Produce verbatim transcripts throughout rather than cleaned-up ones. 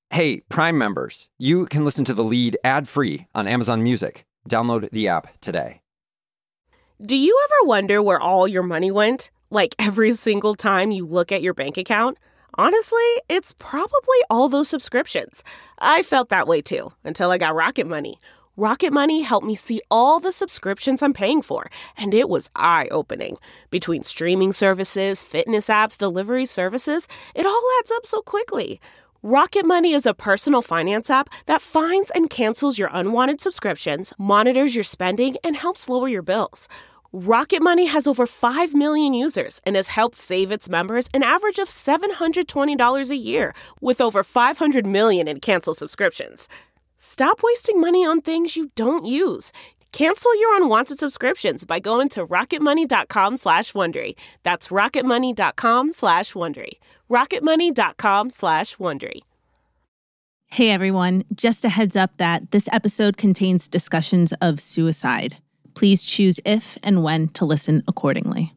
Hey, Prime members, you can listen to The Lead ad-free on Amazon Music. Download the app today. Do you ever wonder where all your money went? Like every single time you look at your bank account? Honestly, it's probably all those subscriptions. I felt that way too, until I got Rocket Money. Rocket Money helped me see all the subscriptions I'm paying for, and it was eye-opening. Between streaming services, fitness apps, delivery services, it all adds up so quickly. Rocket Money is a personal finance app that finds and cancels your unwanted subscriptions, monitors your spending, and helps lower your bills. Rocket Money has over five million users and has helped save its members an average of seven hundred twenty dollars a year, with over five hundred million in canceled subscriptions. Stop wasting money on things you don't use. Cancel your unwanted subscriptions by going to rocketmoney.com slash Wondery. That's rocketmoney.com slash Wondery. rocketmoney.com slash Wondery. Hey everyone, just a heads up that this episode contains discussions of suicide. Please choose if and when to listen accordingly.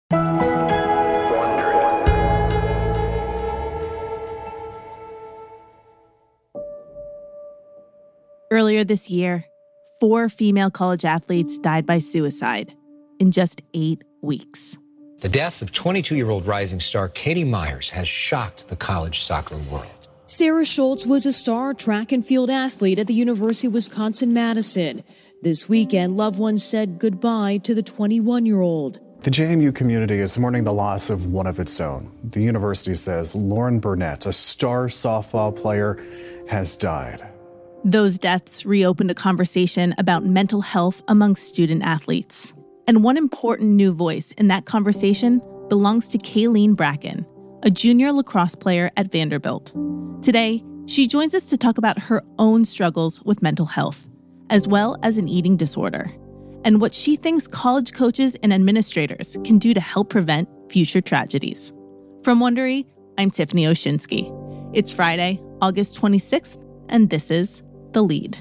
Earlier this year, four female college athletes died by suicide in just eight weeks. The death of twenty-two-year-old rising star Katie Myers has shocked the college soccer world. Sarah Schultz was a star track and field athlete at the University of Wisconsin-Madison. This weekend, loved ones said goodbye to the twenty-one-year-old. The J M U community is mourning the loss of one of its own. The university says Lauren Burnett, a star softball player, has died. Those deaths reopened a conversation about mental health among student athletes. And one important new voice in that conversation belongs to Kayleen Bracken, a junior lacrosse player at Vanderbilt. Today, she joins us to talk about her own struggles with mental health, as well as an eating disorder, and what she thinks college coaches and administrators can do to help prevent future tragedies. From Wondery, I'm Tiffany Oshinsky. It's Friday, August twenty-sixth, and this is The Lead.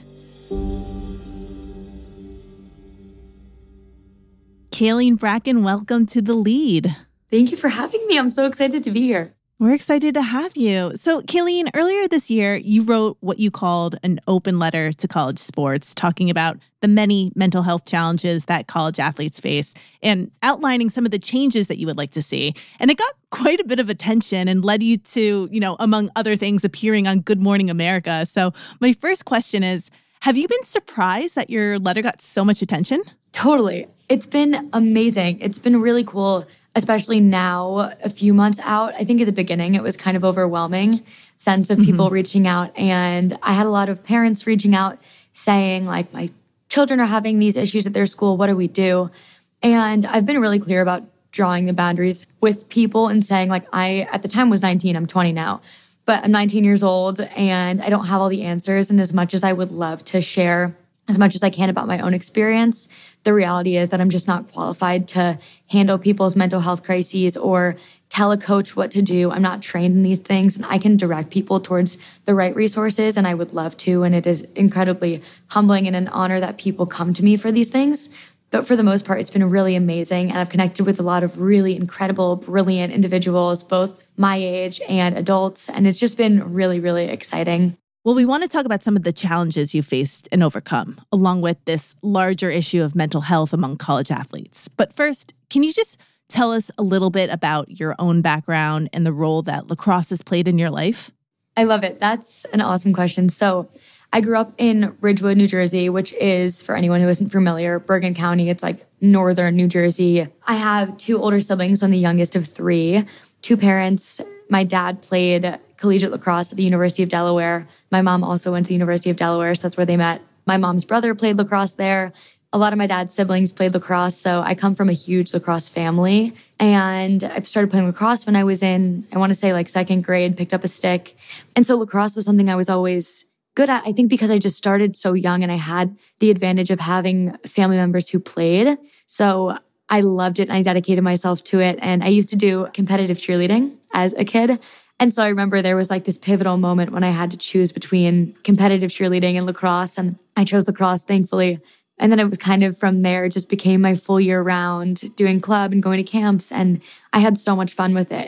Kayleen Bracken, welcome to The Lead. Thank you for having me. I'm so excited to be here. We're excited to have you. So, Kayleen, earlier this year, you wrote what you called an open letter to college sports, talking about the many mental health challenges that college athletes face and outlining some of the changes that you would like to see. And it got quite a bit of attention and led you to, you know, among other things, appearing on Good Morning America. So my first question is, have you been surprised that your letter got so much attention? Totally. It's been amazing. It's been really cool, especially now, a few months out. I think at the beginning, it was kind of overwhelming sense of people mm-hmm. reaching out. And I had a lot of parents reaching out saying, like, my children are having these issues at their school. What do we do? And I've been really clear about drawing the boundaries with people and saying, like, I, at the time was nineteen, I'm twenty now, but I'm nineteen years old and I don't have all the answers. And as much as I would love to share as much as I can about my own experience, the reality is that I'm just not qualified to handle people's mental health crises or tell a coach what to do. I'm not trained in these things, and I can direct people towards the right resources, and I would love to. And it is incredibly humbling and an honor that people come to me for these things. But for the most part, it's been really amazing. And I've connected with a lot of really incredible, brilliant individuals, both my age and adults. And it's just been really, really exciting. Well, we want to talk about some of the challenges you faced and overcome, along with this larger issue of mental health among college athletes. But first, can you just tell us a little bit about your own background and the role that lacrosse has played in your life? I love it. That's an awesome question. So I grew up in Ridgewood, New Jersey, which is, for anyone who isn't familiar, Bergen County. It's like northern New Jersey. I have two older siblings. So I'm the youngest of three. Two parents. My dad played collegiate lacrosse at the University of Delaware. My mom also went to the University of Delaware, so that's where they met. My mom's brother played lacrosse there. A lot of my dad's siblings played lacrosse, so I come from a huge lacrosse family. And I started playing lacrosse when I was in, I want to say like second grade, picked up a stick. And so lacrosse was something I was always good at, I think because I just started so young and I had the advantage of having family members who played. So I loved it and I dedicated myself to it. And I used to do competitive cheerleading as a kid. And so I remember there was like this pivotal moment when I had to choose between competitive cheerleading and lacrosse. And I chose lacrosse, thankfully. And then it was kind of from there, it just became my full year round doing club and going to camps. And I had so much fun with it.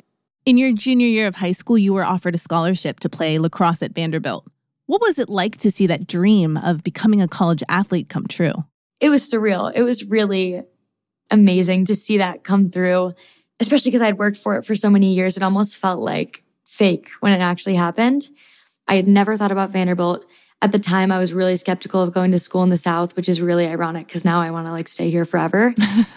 In your junior year of high school, you were offered a scholarship to play lacrosse at Vanderbilt. What was it like to see that dream of becoming a college athlete come true? It was surreal. It was really amazing to see that come through, especially because I'd worked for it for so many years. It almost felt like fake when it actually happened. I had never thought about Vanderbilt. At the time, I was really skeptical of going to school in the South, which is really ironic because now I want to like stay here forever.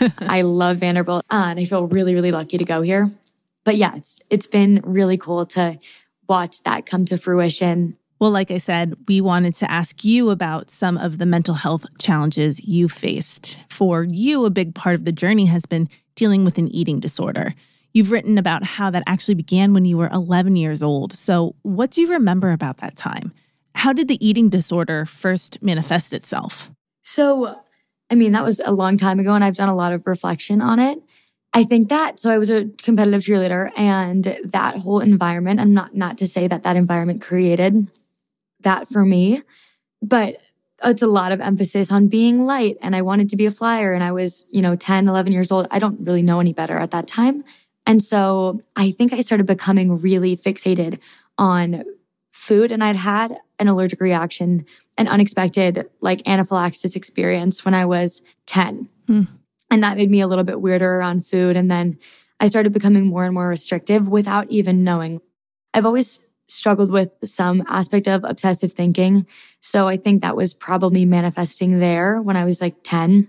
I love Vanderbilt uh, and I feel really, really lucky to go here. But yeah, it's it's been really cool to watch that come to fruition. Well, like I said, we wanted to ask you about some of the mental health challenges you faced. For you, a big part of the journey has been dealing with an eating disorder. You've written about how that actually began when you were eleven years old. So what do you remember about that time? How did the eating disorder first manifest itself? So, I mean, that was a long time ago and I've done a lot of reflection on it. I think that, so I was a competitive cheerleader and that whole environment, and not, not to say that that environment created that for me, but it's a lot of emphasis on being light and I wanted to be a flyer and I was, you know, ten, eleven years old. I don't really know any better at that time. And so I think I started becoming really fixated on food and I'd had an allergic reaction, an unexpected like anaphylaxis experience when I was ten. Hmm. And that made me a little bit weirder around food. And then I started becoming more and more restrictive without even knowing. I've always struggled with some aspect of obsessive thinking. So I think that was probably manifesting there when I was like ten.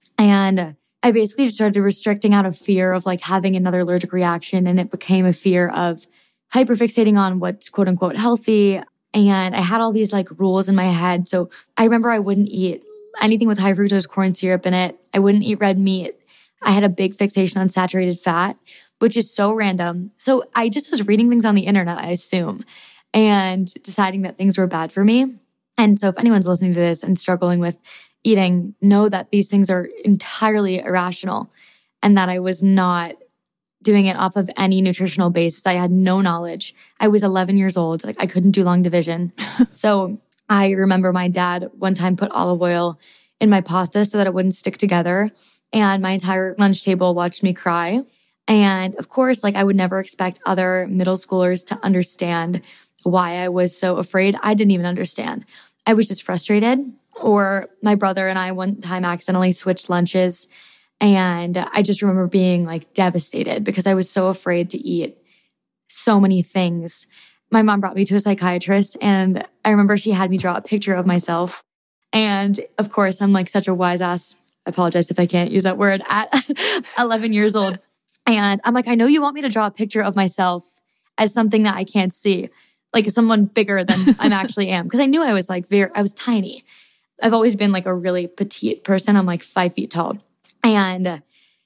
And I basically just started restricting out of fear of like having another allergic reaction. And it became a fear of hyperfixating on what's quote unquote healthy. And I had all these like rules in my head. So I remember I wouldn't eat anything with high fructose corn syrup in it. I wouldn't eat red meat. I had a big fixation on saturated fat, which is so random. So I just was reading things on the internet, I assume, and deciding that things were bad for me. And so if anyone's listening to this and struggling with eating, know that these things are entirely irrational and that I was not doing it off of any nutritional basis. I had no knowledge. I was eleven years old. Like I couldn't do long division. So I remember my dad one time put olive oil in my pasta so that it wouldn't stick together. And my entire lunch table watched me cry. And of course, like I would never expect other middle schoolers to understand why I was so afraid. I didn't even understand. I was just frustrated. Or my brother and I one time accidentally switched lunches. And I just remember being like devastated because I was so afraid to eat so many things. My mom brought me to a psychiatrist and I remember she had me draw a picture of myself. And of course, I'm like such a wise ass. I apologize if I can't use that word at eleven years old. And I'm like, I know you want me to draw a picture of myself as something that I can't see, like someone bigger than I actually am. Because I knew I was like very, I was tiny. I've always been like a really petite person. I'm like five feet tall. And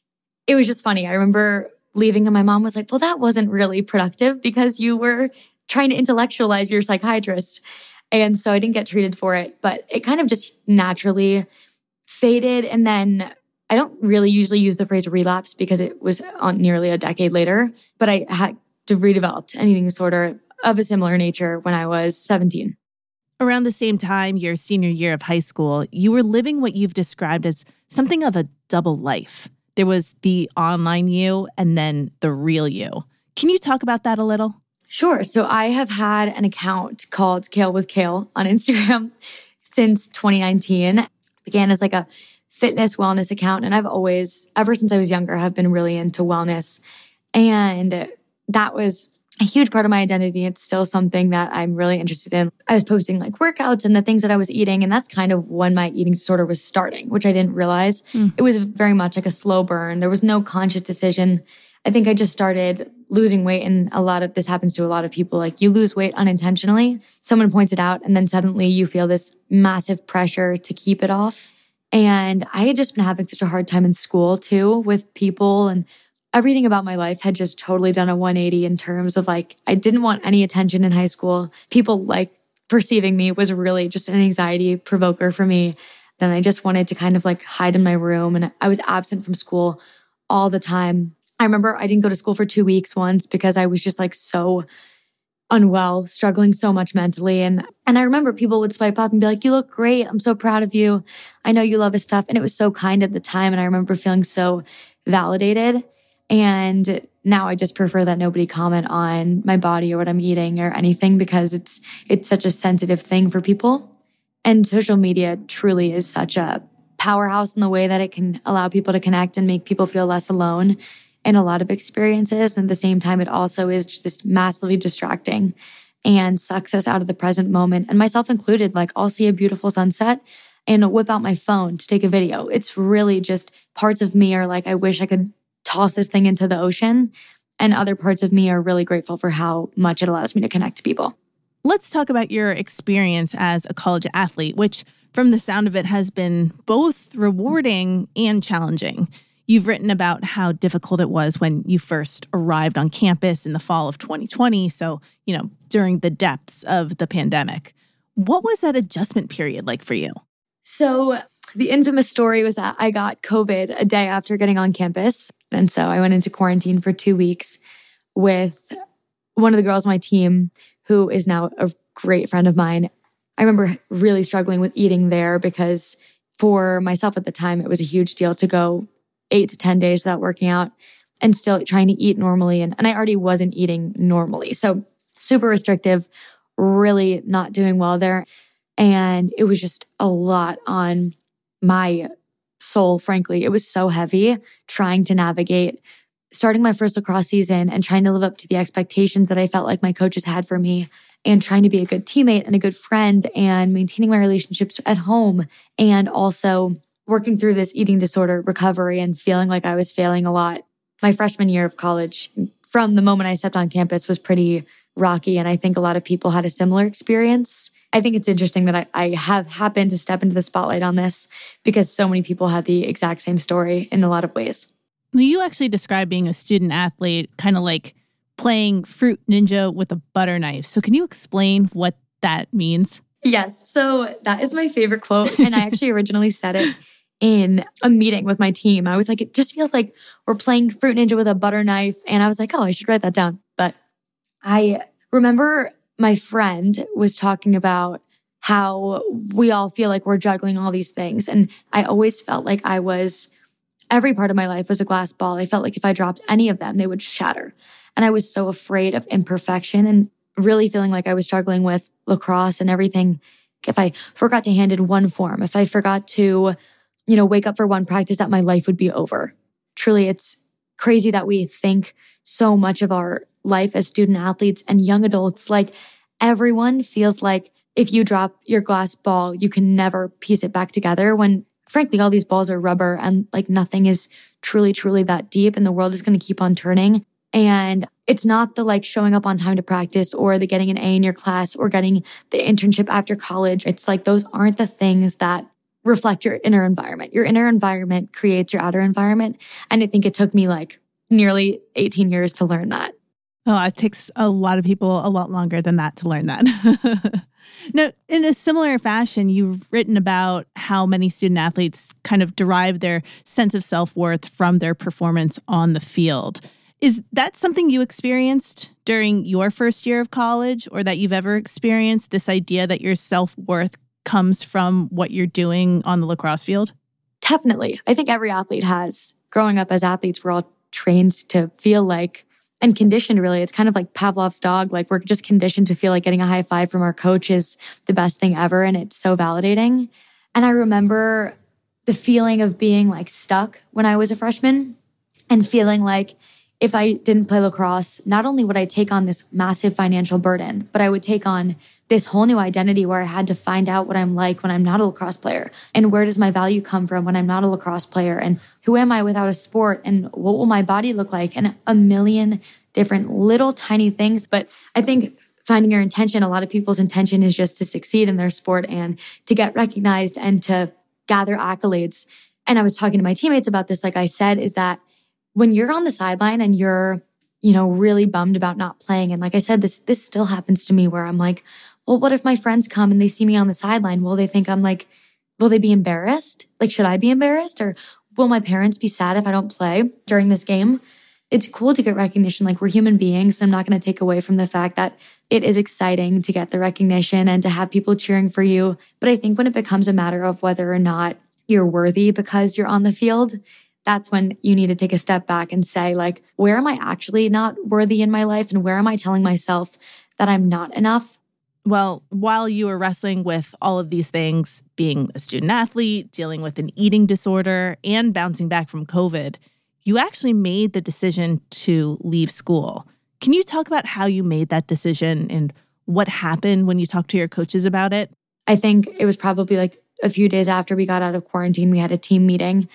it was just funny. I remember leaving and my mom was like, well, that wasn't really productive because you were trying to intellectualize your psychiatrist. And so I didn't get treated for it, but it kind of just naturally faded. And then I don't really usually use the phrase relapse because it was on nearly a decade later, but I had redeveloped an eating disorder of a similar nature when I was seventeen. Around the same time, your senior year of high school, you were living what you've described as something of a double life. There was the online you and then the real you. Can you talk about that a little? Sure. So I have had an account called Kale with Kale on Instagram since twenty nineteen. It began as like a fitness wellness account. And I've always, ever since I was younger, have been really into wellness. And that was a huge part of my identity. It's still something that I'm really interested in. I was posting like workouts and the things that I was eating. And that's kind of when my eating disorder was starting, which I didn't realize. Mm. It was very much like a slow burn. There was no conscious decision. I think I just started losing weight. And a lot of this happens to a lot of people. Like you lose weight unintentionally. Someone points it out and then suddenly you feel this massive pressure to keep it off. And I had just been having such a hard time in school too with people, and everything about my life had just totally done a one eighty in terms of like, I didn't want any attention in high school. People like perceiving me was really just an anxiety provoker for me. Then I just wanted to kind of like hide in my room, and I was absent from school all the time. I remember I didn't go to school for two weeks once because I was just like so unwell, struggling so much mentally. And, and I remember people would swipe up and be like, you look great. I'm so proud of you. I know you love this stuff. And it was so kind at the time. And I remember feeling so validated. And now I just prefer that nobody comment on my body or what I'm eating or anything because it's it's such a sensitive thing for people. And social media truly is such a powerhouse in the way that it can allow people to connect and make people feel less alone in a lot of experiences. And at the same time, it also is just massively distracting and sucks us out of the present moment. And myself included, like I'll see a beautiful sunset and I'll whip out my phone to take a video. It's really just parts of me are like, I wish I could toss this thing into the ocean. And other parts of me are really grateful for how much it allows me to connect to people. Let's talk about your experience as a college athlete, which from the sound of it has been both rewarding and challenging. You've written about how difficult it was when you first arrived on campus in the fall of twenty twenty. So, you know, during the depths of the pandemic. What was that adjustment period like for you? So the infamous story was that I got COVID a day after getting on campus. And so I went into quarantine for two weeks with one of the girls on my team who is now a great friend of mine. I remember really struggling with eating there because for myself at the time, it was a huge deal to go eight to ten days without working out and still trying to eat normally. And, and I already wasn't eating normally. So super restrictive, really not doing well there. And it was just a lot on my soul, frankly. It was so heavy trying to navigate starting my first lacrosse season and trying to live up to the expectations that I felt like my coaches had for me and trying to be a good teammate and a good friend and maintaining my relationships at home and also working through this eating disorder recovery and feeling like I was failing a lot. My freshman year of college, from the moment I stepped on campus, was pretty rocky. And I think a lot of people had a similar experience. I think it's interesting that I, I have happened to step into the spotlight on this because so many people had the exact same story in a lot of ways. You actually describe being a student athlete kind of like playing Fruit Ninja with a butter knife. So can you explain what that means? Yes. So that is my favorite quote. And I actually originally said it in a meeting with my team. I was like, it just feels like we're playing Fruit Ninja with a butter knife. And I was like, oh, I should write that down. But I remember my friend was talking about how we all feel like we're juggling all these things. And I always felt like I was, every part of my life was a glass ball. I felt like if I dropped any of them, they would shatter. And I was so afraid of imperfection and really feeling like I was struggling with lacrosse and everything. If I forgot to hand in one form, if I forgot to, you know, wake up for one practice, that my life would be over. Truly, it's crazy that we think so much of our life as student athletes and young adults. Like everyone feels like if you drop your glass ball, you can never piece it back together when frankly, all these balls are rubber and like nothing is truly, truly that deep and the world is going to keep on turning. And it's not the like showing up on time to practice or the getting an A in your class or getting the internship after college. It's like those aren't the things that reflect your inner environment. Your inner environment creates your outer environment. And I think it took me like nearly eighteen years to learn that. Oh, it takes a lot of people a lot longer than that to learn that. Now, in a similar fashion, you've written about how many student athletes kind of derive their sense of self-worth from their performance on the field. Is that something you experienced during your first year of college or that you've ever experienced, this idea that your self-worth comes from what you're doing on the lacrosse field? Definitely. I think every athlete has. Growing up as athletes, we're all trained to feel like and conditioned, really. It's kind of like Pavlov's dog. Like we're just conditioned to feel like getting a high five from our coach is the best thing ever. And it's so validating. And I remember the feeling of being like stuck when I was a freshman and feeling like if I didn't play lacrosse, not only would I take on this massive financial burden, but I would take on this whole new identity where I had to find out what I'm like when I'm not a lacrosse player. And where does my value come from when I'm not a lacrosse player? And who am I without a sport? And what will my body look like? And a million different little tiny things. But I think finding your intention, a lot of people's intention is just to succeed in their sport and to get recognized and to gather accolades. And I was talking to my teammates about this, like I said, is that when you're on the sideline and you're, you know, really bummed about not playing. And like I said, this, this still happens to me where I'm like, well, what if my friends come and they see me on the sideline? Will they think I'm like, will they be embarrassed? Like, should I be embarrassed? Or will my parents be sad if I don't play during this game? It's cool to get recognition. Like we're human beings. And I'm not going to take away from the fact that it is exciting to get the recognition and to have people cheering for you. But I think when it becomes a matter of whether or not you're worthy because you're on the field, that's when you need to take a step back and say, like, where am I actually not worthy in my life? And where am I telling myself that I'm not enough? Well, while you were wrestling with all of these things, being a student athlete, dealing with an eating disorder, and bouncing back from COVID, you actually made the decision to leave school. Can you talk about how you made that decision and what happened when you talked to your coaches about it? I think it was probably like a few days after we got out of quarantine, we had a team meeting.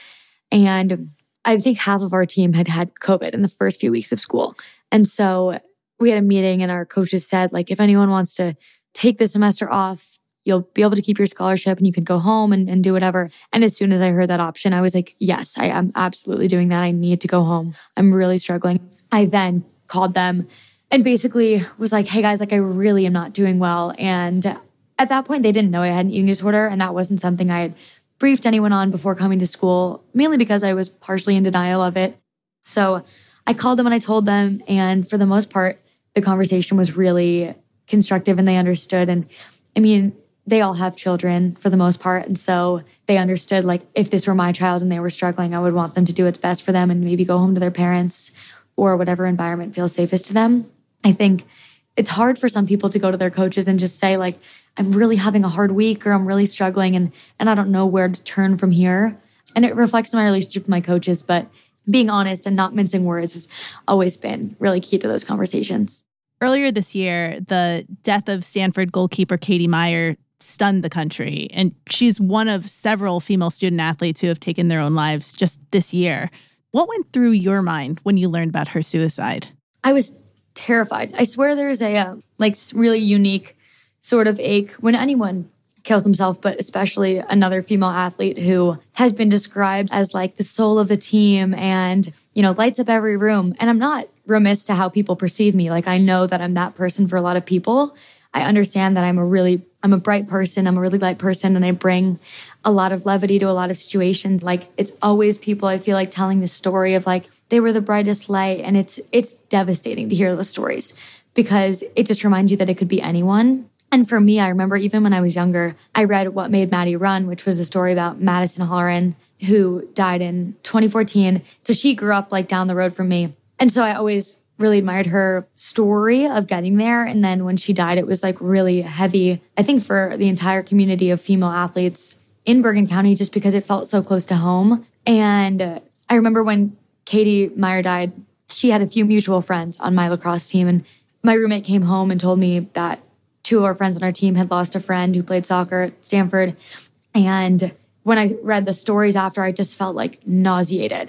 And I think half of our team had had COVID in the first few weeks of school. And so we had a meeting and our coaches said, like, if anyone wants to take the semester off, you'll be able to keep your scholarship and you can go home and, and do whatever. And as soon as I heard that option, I was like, yes, I am absolutely doing that. I need to go home. I'm really struggling. I then called them and basically was like, hey guys, like I really am not doing well. And at that point, they didn't know I had an eating disorder. And that wasn't something I had briefed anyone on before coming to school, mainly because I was partially in denial of it. So I called them and I told them. And for the most part, the conversation was really constructive and they understood. And I mean, they all have children for the most part. And so they understood, like, if this were my child and they were struggling, I would want them to do what's best for them and maybe go home to their parents or whatever environment feels safest to them. I think it's hard for some people to go to their coaches and just say, like, I'm really having a hard week or I'm really struggling and, and I don't know where to turn from here. And it reflects my relationship with my coaches, but being honest and not mincing words has always been really key to those conversations. Earlier this year, the death of Stanford goalkeeper Katie Meier stunned the country, and she's one of several female student athletes who have taken their own lives just this year. What went through your mind when you learned about her suicide? I was terrified. I swear there's a uh, like really unique sort of ache when anyone kills themselves, but especially another female athlete who has been described as like the soul of the team and, you know, lights up every room. And I'm not remiss to how people perceive me. Like, I know that I'm that person for a lot of people. I understand that I'm a really, I'm a bright person. I'm a really light person. And I bring a lot of levity to a lot of situations. Like, it's always people, I feel like, telling the story of like, they were the brightest light. And it's, it's devastating to hear those stories because it just reminds you that it could be anyone. And for me, I remember even when I was younger, I read What Made Maddie Run, which was a story about Madison Halloran, who died in twenty fourteen. So she grew up like down the road from me. And so I always really admired her story of getting there. And then when she died, it was like really heavy, I think, for the entire community of female athletes in Bergen County, just because it felt so close to home. And uh, I remember when Katie Meier died, she had a few mutual friends on my lacrosse team. And my roommate came home and told me that two of our friends on our team had lost a friend who played soccer at Stanford. And when I read the stories after, I just felt like nauseated.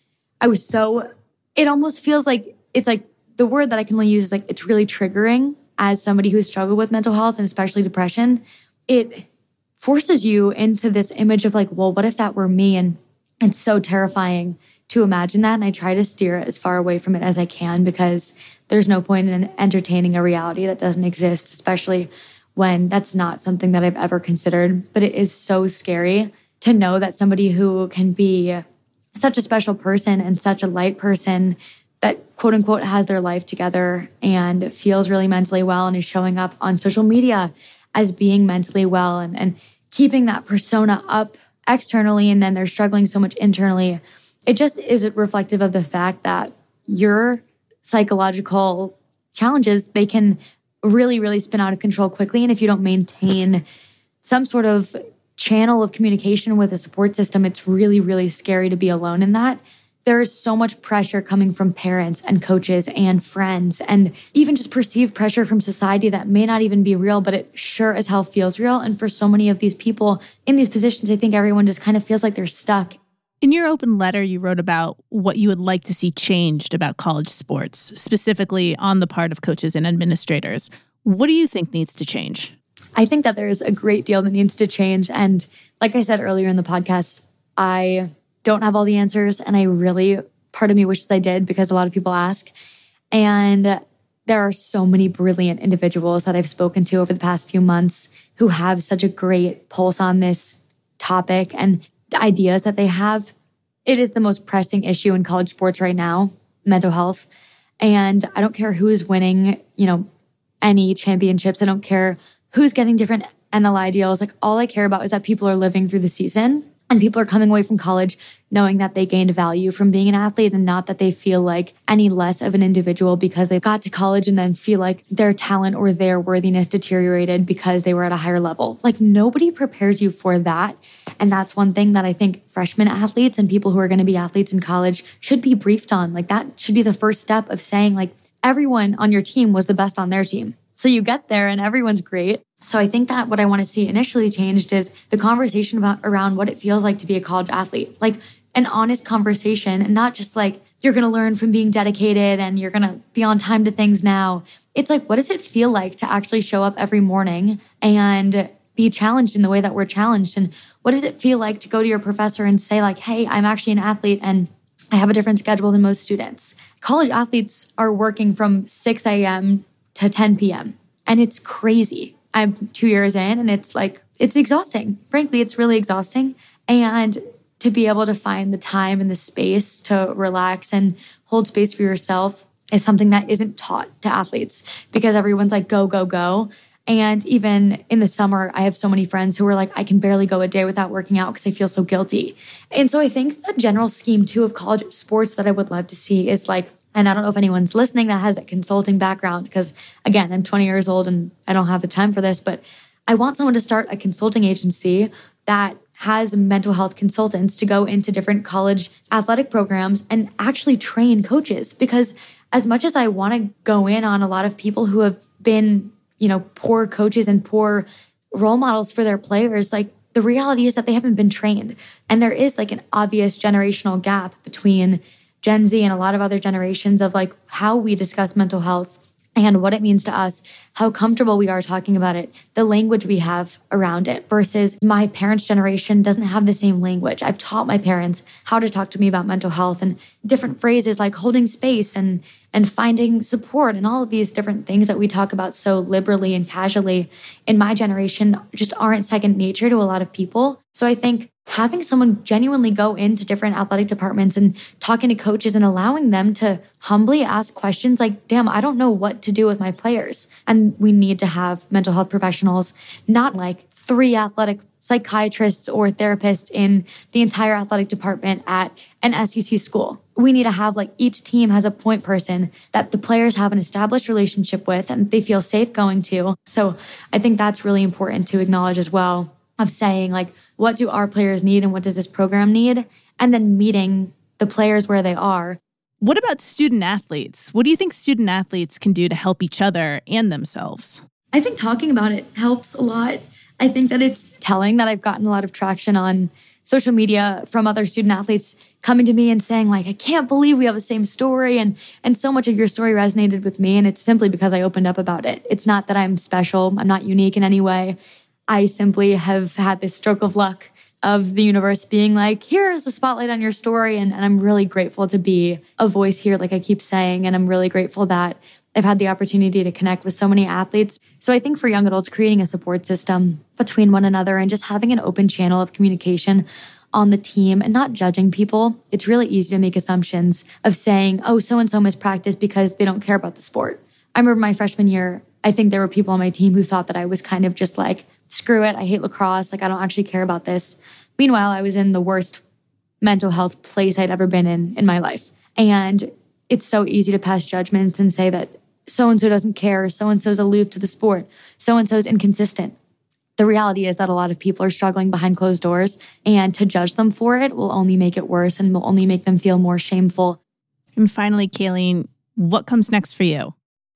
I was so, it almost feels like, it's like the word that I can only use is like, it's really triggering as somebody who's struggled with mental health and especially depression. It forces you into this image of like, well, what if that were me? And it's so terrifying to imagine that. And I try to steer as far away from it as I can because there's no point in entertaining a reality that doesn't exist, especially when that's not something that I've ever considered. But it is so scary to know that somebody who can be such a special person and such a light person that quote unquote has their life together and feels really mentally well and is showing up on social media as being mentally well and, and keeping that persona up externally, and then they're struggling so much internally. It just is reflective of the fact that your psychological challenges, they can really, really spin out of control quickly. And if you don't maintain some sort of channel of communication with a support system, it's really, really scary to be alone in that. There is so much pressure coming from parents and coaches and friends and even just perceived pressure from society that may not even be real, but it sure as hell feels real. And for so many of these people in these positions, I think everyone just kind of feels like they're stuck. In your open letter, you wrote about what you would like to see changed about college sports, specifically on the part of coaches and administrators. What do you think needs to change? I think that there's a great deal that needs to change. And like I said earlier in the podcast, I don't have all the answers. And I really, part of me wishes I did because a lot of people ask. And there are so many brilliant individuals that I've spoken to over the past few months who have such a great pulse on this topic and the ideas that they have. It is the most pressing issue in college sports right now, mental health. And I don't care who is winning, you know, any championships. I don't care who's getting different N L I deals. Like, all I care about is that people are living through the season. And people are coming away from college knowing that they gained value from being an athlete and not that they feel like any less of an individual because they got to college and then feel like their talent or their worthiness deteriorated because they were at a higher level. Like nobody prepares you for that. And that's one thing that I think freshman athletes and people who are going to be athletes in college should be briefed on. Like that should be the first step of saying like everyone on your team was the best on their team. So you get there and everyone's great. So I think that what I want to see initially changed is the conversation about around what it feels like to be a college athlete, like an honest conversation and not just like you're going to learn from being dedicated and you're going to be on time to things now. It's like, what does it feel like to actually show up every morning and be challenged in the way that we're challenged? And what does it feel like to go to your professor and say like, hey, I'm actually an athlete and I have a different schedule than most students. College athletes are working from six a.m. to ten p.m. and it's crazy. I'm two years in and it's like, it's exhausting. Frankly, it's really exhausting. And to be able to find the time and the space to relax and hold space for yourself is something that isn't taught to athletes because everyone's like, go, go, go. And even in the summer, I have so many friends who are like, I can barely go a day without working out because I feel so guilty. And so I think the general scheme too of college sports that I would love to see is like, and I don't know if anyone's listening that has a consulting background because, again, I'm twenty years old and I don't have the time for this, but I want someone to start a consulting agency that has mental health consultants to go into different college athletic programs and actually train coaches. Because as much as I want to go in on a lot of people who have been, you know, poor coaches and poor role models for their players, like the reality is that they haven't been trained. And there is like an obvious generational gap between Gen Z and a lot of other generations of like how we discuss mental health and what it means to us, how comfortable we are talking about it, the language we have around it versus my parents' generation doesn't have the same language. I've taught my parents how to talk to me about mental health and different phrases like holding space and and finding support and all of these different things that we talk about so liberally and casually in my generation just aren't second nature to a lot of people. So I think having someone genuinely go into different athletic departments and talking to coaches and allowing them to humbly ask questions like, damn, I don't know what to do with my players. And we need to have mental health professionals, not like three athletic psychiatrists or therapists in the entire athletic department at an S E C school. We need to have like each team has a point person that the players have an established relationship with and they feel safe going to. So I think that's really important to acknowledge as well, of saying like, what do our players need and what does this program need? And then meeting the players where they are. What about student athletes? What do you think student athletes can do to help each other and themselves? I think talking about it helps a lot. I think that it's telling that I've gotten a lot of traction on social media from other student athletes coming to me and saying like, I can't believe we have the same story. And, and so much of your story resonated with me. And it's simply because I opened up about it. It's not that I'm special. I'm not unique in any way. I simply have had this stroke of luck of the universe being like, here's the spotlight on your story. And, and I'm really grateful to be a voice here, like I keep saying. And I'm really grateful that I've had the opportunity to connect with so many athletes. So I think for young adults, creating a support system between one another and just having an open channel of communication on the team and not judging people. It's really easy to make assumptions of saying, oh, so-and-so missed practice because they don't care about the sport. I remember my freshman year, I think there were people on my team who thought that I was kind of just like, screw it, I hate lacrosse, like I don't actually care about this. Meanwhile, I was in the worst mental health place I'd ever been in in my life. And it's so easy to pass judgments and say that so-and-so doesn't care, so-and-so's aloof to the sport, so-and-so's inconsistent. The reality is that a lot of people are struggling behind closed doors, and to judge them for it will only make it worse and will only make them feel more shameful. And finally, Kayleen, what comes next for you?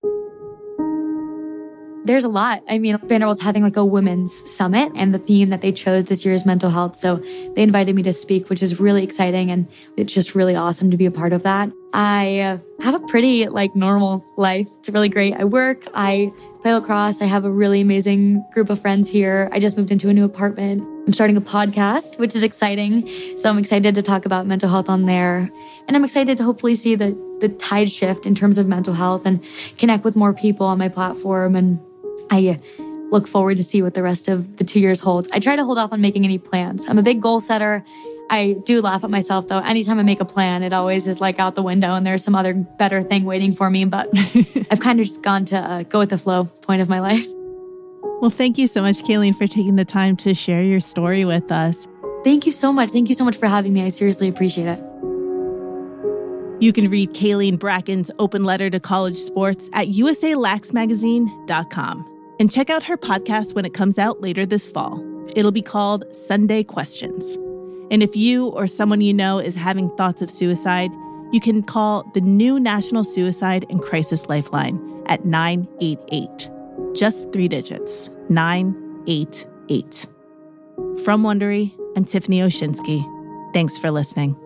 There's a lot. I mean, Vanderbilt's having like a women's summit, and the theme that they chose this year is mental health. So they invited me to speak, which is really exciting. And it's just really awesome to be a part of that. I uh, have a pretty like normal life. It's really great. I work, I play lacrosse. I have a really amazing group of friends here. I just moved into a new apartment. I'm starting a podcast, which is exciting. So I'm excited to talk about mental health on there. And I'm excited to hopefully see the, the tide shift in terms of mental health and connect with more people on my platform. And I look forward to see what the rest of the two years holds. I try to hold off on making any plans. I'm a big goal setter. I do laugh at myself, though. Anytime I make a plan, it always is like out the window and there's some other better thing waiting for me. But I've kind of just gone to uh, go with the flow point of my life. Well, thank you so much, Kayleen, for taking the time to share your story with us. Thank you so much. Thank you so much for having me. I seriously appreciate it. You can read Kayleen Bracken's open letter to college sports at u s a lax magazine dot com. And check out her podcast when it comes out later this fall. It'll be called Sunday Questions. And if you or someone you know is having thoughts of suicide, you can call the new National Suicide and Crisis Lifeline at nine eight eight. Just three digits, nine eight eight. From Wondery, I'm Tiffany Oshinsky. Thanks for listening.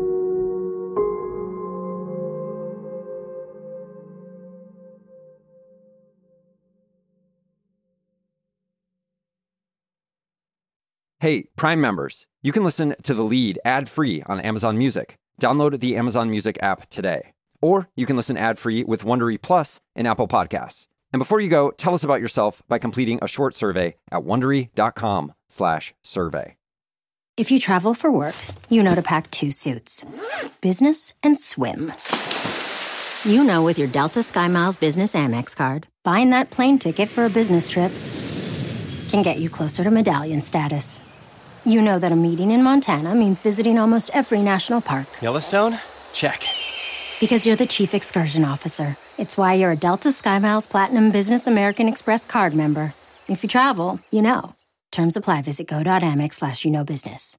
Hey, Prime members, you can listen to The Lead ad-free on Amazon Music. Download the Amazon Music app today. Or you can listen ad-free with Wondery Plus in Apple Podcasts. And before you go, tell us about yourself by completing a short survey at Wondery.com slash survey. If you travel for work, you know to pack two suits. Business and swim. You know with your Delta SkyMiles Business Amex card, buying that plane ticket for a business trip can get you closer to medallion status. You know that a meeting in Montana means visiting almost every national park. Yellowstone? Check. Because you're the chief excursion officer. It's why you're a Delta SkyMiles Platinum Business American Express card member. If you travel, you know. Terms apply. Visit go.amex slash you know business.